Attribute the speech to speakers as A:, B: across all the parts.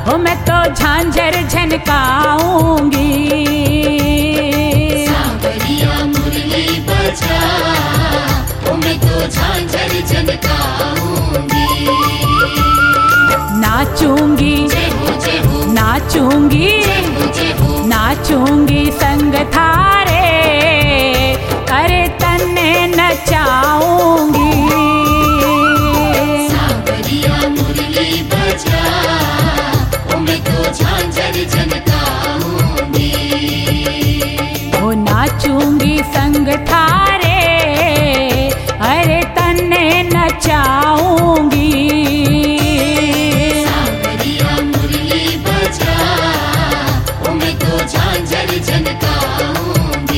A: हो मैं तो झांझर झनकाऊंगी।
B: सांवरिया मुरली बजा, हो मैं तो झांझर झनकाऊंगी।
A: नाचूंगी
B: जय हो जय हो,
A: नाचूंगी
B: जय हो जय हो,
A: नाचूंगी संग थारे, अरे तन्ने नचाऊंगी।
B: सांवरिया मुरली बजा, हो मैं तो झांझर झनकाऊंगी।
A: हो नाचूंगी संग थारे, अरे तन्ने नचाऊंगी।
B: सांवरिया मुरली बजा, हो मैं तो झांझर झनकाऊंगी।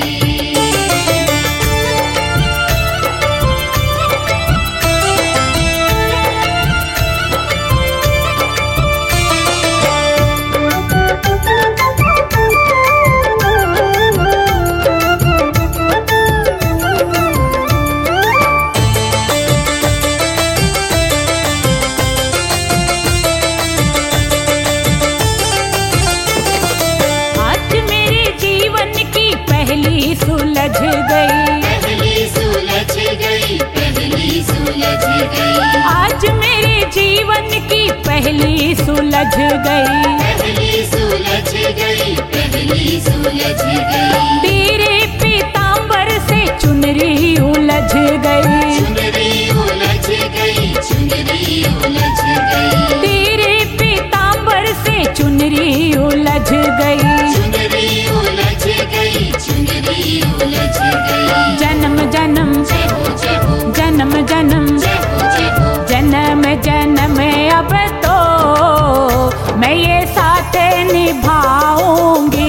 A: आज मेरे जीवन की पहली सुलझ गई,
B: पहली सुलझ गई, पहली सुलझ गई,
A: आज मेरे जीवन की पहली सुलझ गई।
B: पहली सुलझ गई, पहली सुलझ गई।
A: तेरे पीतांबर से चुनरी उलझ गई,
B: चुनरी उलझ गई, चुनरी उलझ गई,
A: तेरे पीतांबर से चुनरी उलझ गई।
B: चुनरी उलझ गई, चुनरी उलझ गई।
A: जन्म जन्म
B: जय हो जय हो,
A: जन्म जन्म
B: जय हो जय हो,
A: जन्म जन्म अब तो मैं ये साथ निभाऊंगी।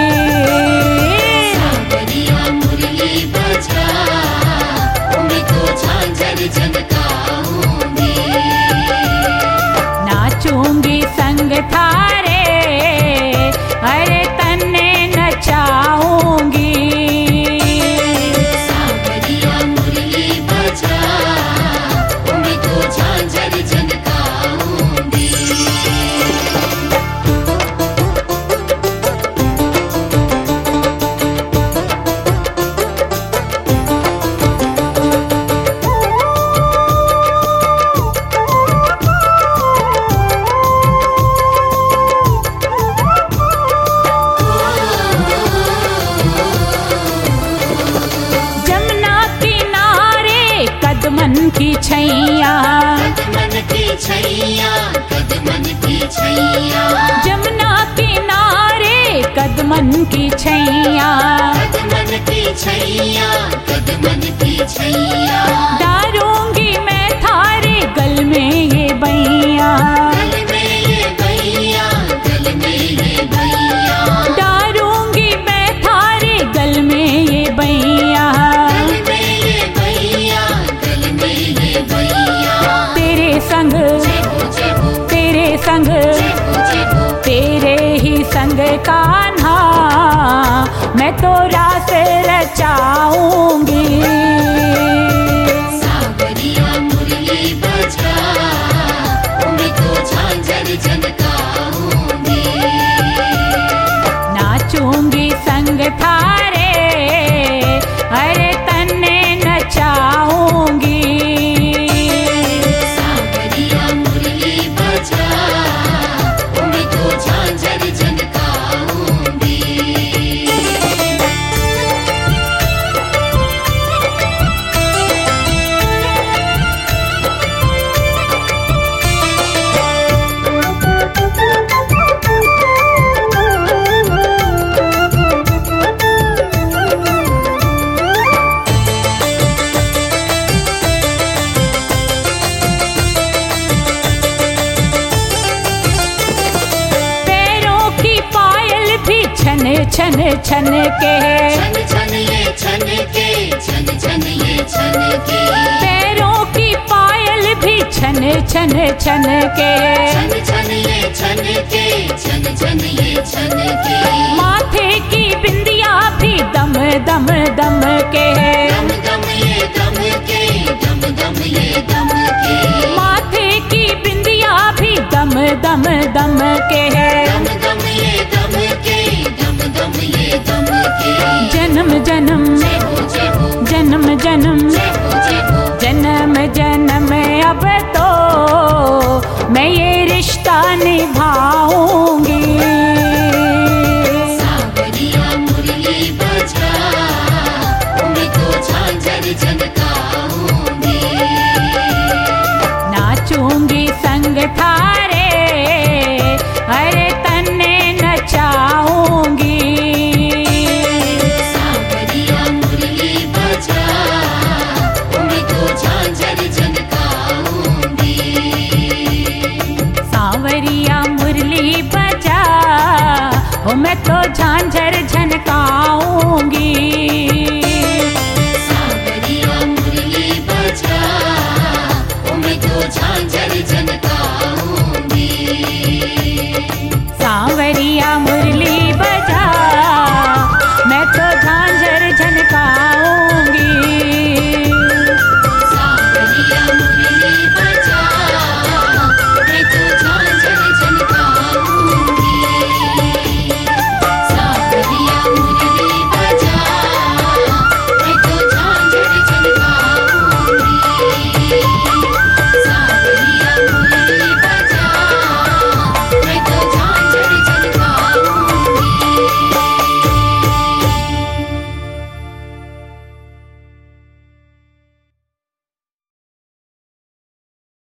B: सांवरिया मुरली बजा, हो मैं तो झांझर झनकाऊंगी।
A: नाचूंगी संग थारे, अरे तन्ने नचाऊंगी।
B: सांवरिया मुरली बजा, हो मैं तो झांझर झनकाऊंगी।
A: जमुना किनारे कदमन की छैया,
B: कदमन की छैया, कदमन की छैया,
A: जमुना किनारे कदमन की छैया।
B: कदमन की छैया, कदमन की छैया।
A: डारूंगी मैं थारे गल में ये बैया,
B: गल में ये भैया, गल में ये भैया,
A: डारूंगी मैं थारे गल में ये बैया।
B: गल में ये भैया, गल में ये भैया।
A: तेरे संग
B: जय हो जय हो,
A: तेरे संग
B: जय हो जय हो,
A: तेरे ही संग कान्हा मैं तो रास रचाऊंगी।
B: सांवरिया मुरली बजा, हो मैं तो झांझर झनकाऊंगी।
A: नाचूंगी संग थारे, अरे तन्ने नचाऊंगी।
B: सांवरिया मुरली बजा, हो मैं तो झांझर झनकाऊंगी।
A: छन छन छन के
B: छन छन ये छन के, छन छन ये छन के,
A: पैरों की पायल भी छन छन छन के
B: छन छन ये छन के, छन छन ये छन के,
A: माथे की बिंदिया भी दम दम दम के
B: दम दम ये दम के, दम दम ये दम के,
A: माथे की बिंदिया भी दम दम दम के है।
B: दम दम ये दम के, दम दम ये दम के।
A: जन्म जन्म
B: जय हो जय हो,
A: जन्म जन्म
B: जय हो जय हो।
A: जन्म जन्म अब तो मैं ये रिश्ता निभाऊंगी।
B: सांवरिया मुरली बजा, मैं तो झांझर झनकाऊंगी।
A: नाचूंगी संग थारे, अरे तन्ने नचाऊंगी।
B: सांवरिया मुरली बजा, मैं तो झांझर झनकाऊंगी।
A: सांवरिया मुरली बजा, हो मैं तो झांझर झनकाऊंगी।
B: सांवरिया मुरली बजा, मैं तो झांझर झनकाऊंगी।